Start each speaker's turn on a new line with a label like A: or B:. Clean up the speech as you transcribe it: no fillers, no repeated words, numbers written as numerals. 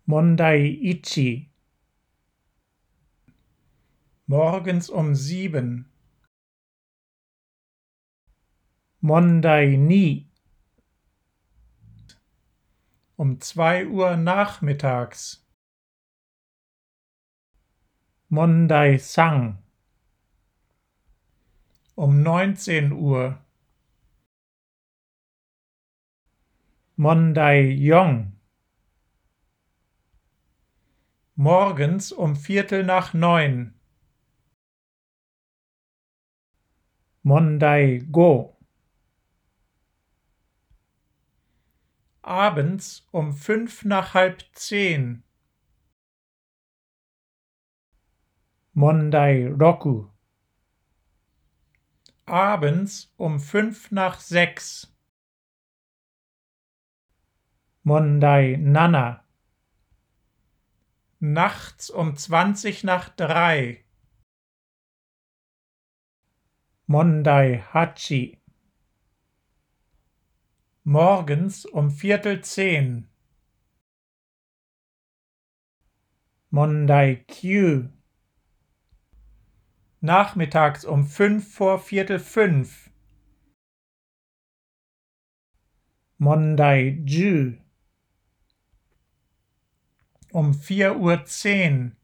A: Mondai ichi. Morgens um 7. Mondai ni. Um 2 Uhr nachmittags. Mondai san. Um 19 Uhr. Mondai yong. Morgens um 8:45. Mondai go. Abends um 9:55. Mondai roku. Abends um 5:05. Mondai nana. Nachts um 2:20. Mondai hachi. Morgens um 9:45. Mondai kyu. Nachmittags um 5:45. Mondai ju. Um 4:10.